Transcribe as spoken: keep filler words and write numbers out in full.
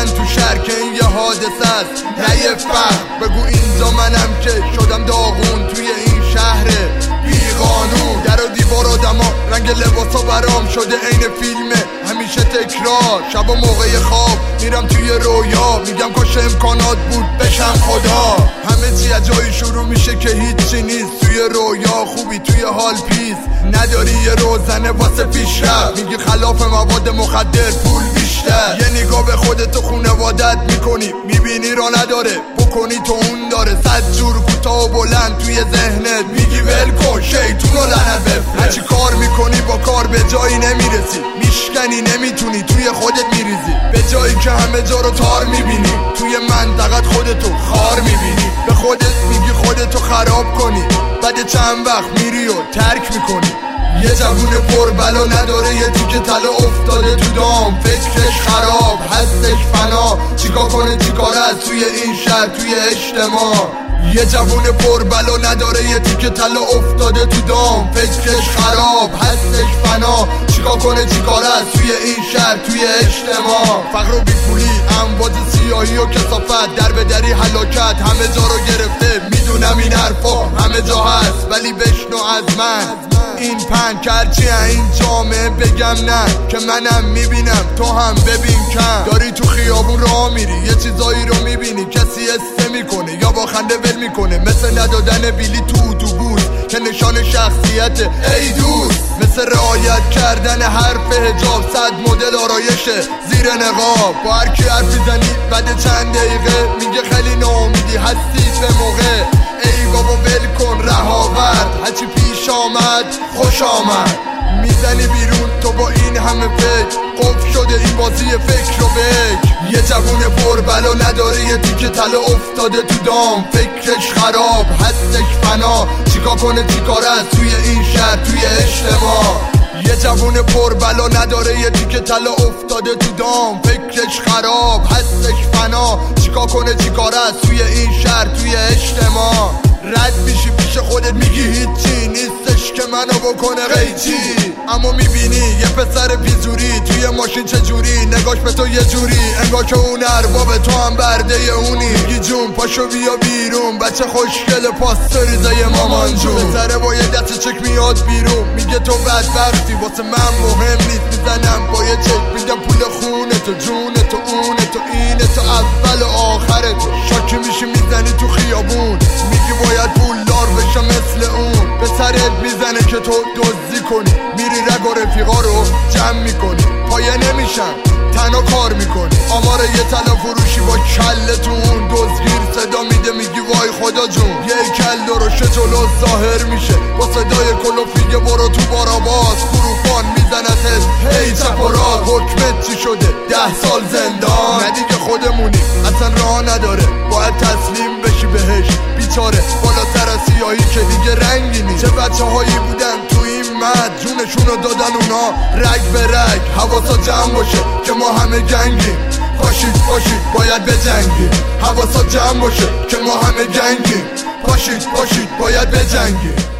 میگن تو شهر که این یه حادثه است نه یه فخر. بگو اینجا منم که شدم داغون توی این شهر بی قانون. در و دیوار آدما رنگ لباسا برام شده عین فیلمه همیشه تکرار. شب و موقع خواب میرم توی رویا میگم کاش امکانات بود بشم خدا. همه چی از جایی شروع میشه که هیچی نیست. توی رویا خوبی توی حال پیس نداری یه روزنه واسه پیشرفت. میگی خلاف مواد مخدر پول بیشتر. یه نگاه به خودت و خونوادت میکنی میبینی را نداره بکنی تو اون داره. صد جور کوتاه و بلند توی ذهنت میگی ول کن شیطون و لعنت بفرست. هرچی کار میکنی با کار به جایی نمیرسی. میشکنی نمیتونی توی خودت میریزی. به جایی که همه جا رو تار میبینی توی منطقت خودتو خار میبینی. به خودت میگی خودتو خراب کنی بعد چند وقت میری و ترک میکنی. یه جوون پر بلا نداره یه تیکه طلا افتاده تو دام. فکرش خراب هستش فنا. چیکار کنه چیکار از توی این شهر توی اجتماع. یه جوون پر بلا نداره یه تیکه طلا افتاده تو دام. فکرش خراب هستش فنا. چیکار کنه چیکار از توی این شهر توی اجتماع. فقر و بیپولی امواج سیاهی و کثافت در به دری هلاکت همه جا رو گرفته. میدونم این حرفا همه جا هست ولی بشنو از من این پن کرچی این جامعه بگم نه که منم میبینم تو هم ببین کم. داری تو خیابون راه میری یه چیزایی رو میبینی کسی استه میکنه یا با خنده ول میکنه. مثل ندادن بیلی تو اتوبوس که نشان شخصیت ای دوست. مثل رعایت کردن حرف حجاب صد مدل آرایشه زیر نقاب. با هر کی حرف میزنی بعد چند دقیقه میگه خیلی ناامیدی هستی به موقع. ای بابا ول کن رها ورد هرچی پیش آمد خوش آمد. میزنی بیرون تو با این همه فکر قفل شده این بازی فکر و بک. یه جوون پر بلا نداره یه تیکه طلا افتاده تو دام. فکرش خراب هستش فنا. چیکار کنه چیکار از توی این شهر توی اجتماع. یه جوون پر بلا نداره یه تیکه طلا افتاده تو دام. فکرش خراب هستش فنا. چیکار کنه چیکار از توی این شهر توی اجتماع. رد میشی پیش خودت میگی هیچی نیستش که منو بکنه قیچی. اما میبینی یه پسر بیزوری توی ماشین چجوری نگاش به تو یه جوری انگار که اون ارباب تو هم برده اونی. میگی جون پاشو بیا بیرون بچه خوشگل پاستوریزه مامان جون. پسره با یه دست چک میاد بیرون میگه تو بدبختی واسه من مهم نیست. میزنم با یه چک میگم پول خونه تو جون تو اون تو این تو اول و آخر تو. شاکی میشی میزنی تو خیابون میگی باید پولدار بشم مثل اون. به سرت میزنه که تو دزدی کنی میری رگ و رفیقا رو جمع میکنی. پایه نمیشن تنها کار میکنی. آمار یه طلا فروشی با کلتون دزدگیر صدا میده میگی وای خدا جون. یه کل درشه جلو ظاهر میشه با صدای کلوفیگه برو تو باراباس. فروفان میزنتت هی چپ و راست. حکمت چی شده ده سال زندان. نه دیگه خودمونی اصلا راه نداره باید تسلیم بشی بهش. بیچاره بالاتر از سیاهی که دیگه رنگی نیست. چه بچه هایی بودن تو این مد جونشونو دادن اونا رگ به رگ. حواسا جمع باشه که ما همه گنگیم. پاشید پاشید باید بجنگیم. حواسا جمع باشه که ما همه گنگیم. پاشید پاشید باید بجنگیم.